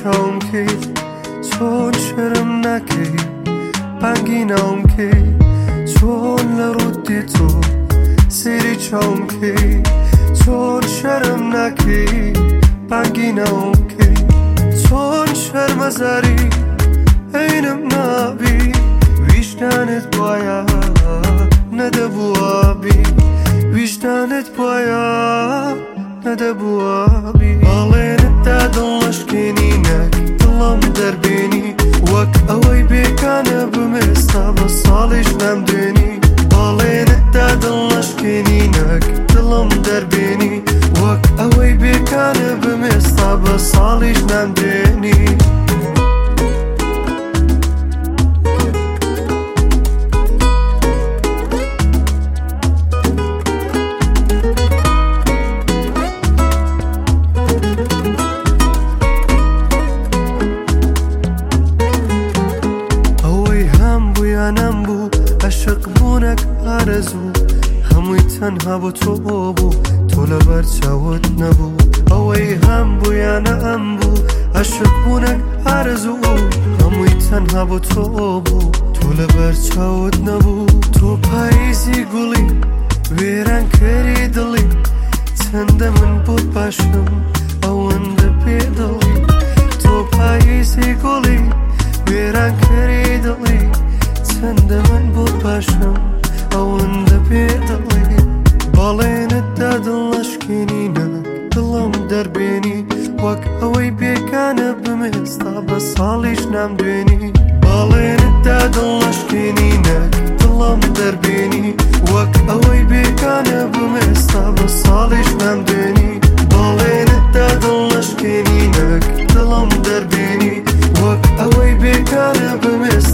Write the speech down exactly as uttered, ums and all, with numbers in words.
چاوم کی چون شرم نکی بنگی نام کی چون لرودی تو سری چاوم کی چون شرم نکی بنگی نام کی چون شرم زاری اینم نبی ویشتنت بایا نده بوابی ویشتنت بایا نده بوابی بالینت دادلش کنینک دلم دربینی وک اوی بیکانه بمستا بسالش نمدنی بالینت دادلش کنینک دلم دربینی وک اوی بیکانه بمستا بسالش نمدنی نمبو عشق بونک آرزو هموی تنها بو تو بو تو لبر چاوت نبو اوی هم بو یا نمبو عشق بونک آرزو هموی تنها بو تو بو تو لبر چاوت نبو تو پاییزی گلی ویران کری دلی چند من بود باشم اونده پیدلی تو پاییزی گلی ویران کری دلی چند من بود باشم اونده پیدلی بالینت دادلش کنینک دلم دربینی وک اوی بیکانه بمستا بسالیش نمدنی بالینت دادلش کنینک دلم دربینی وک اوی بیکانه بمستا بسالیش نمدنی بالینت دادلش کنینک دلم دربینی وک اوی بیکانه بمستا